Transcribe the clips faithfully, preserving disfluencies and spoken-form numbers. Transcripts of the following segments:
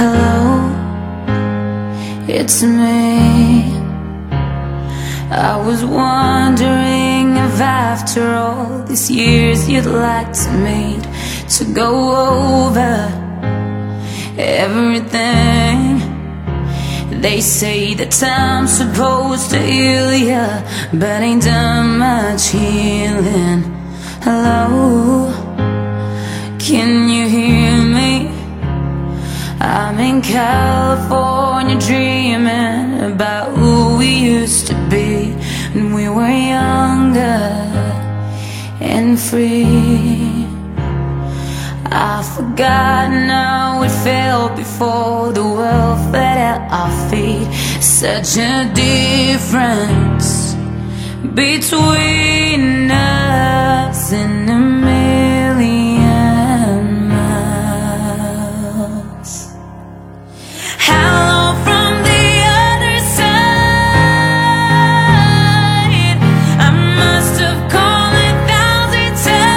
Hello, it's me. I was wondering if after all these years you'd like to meet, to go over everything. They say that time's supposed to heal ya, but ain't done much healing. Hello, can you hear me? I'm in California dreaming about who we used to be when we were younger and free. I've forgotten how it felt before the world fed at our feet. Such a difference between us and a million miles. Hello from the other side. I must have called a thousand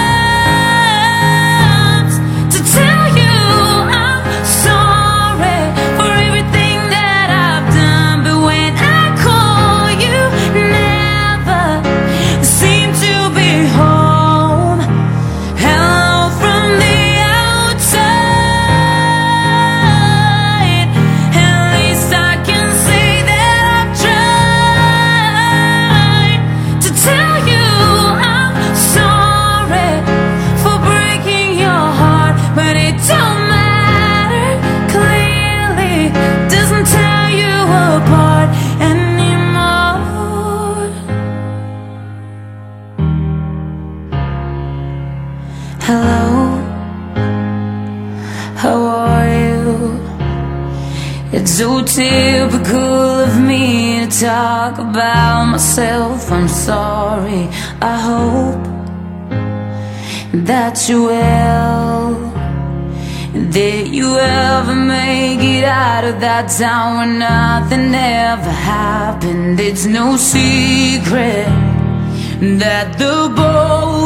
times to tell you I'm sorry for everything that I've done. But when I call, you never seem to be home. Hello from the outside. At least I can say that I've tried to tell you I'm sorry for breaking your heart. But it don't matter, clearly doesn't tear you apart anymore. Hello, how are you? It's so typical of me to talk about myself. I'm sorry, I hope that you will, that you ever make it out of that town where nothing ever happened. It's no secret that the boat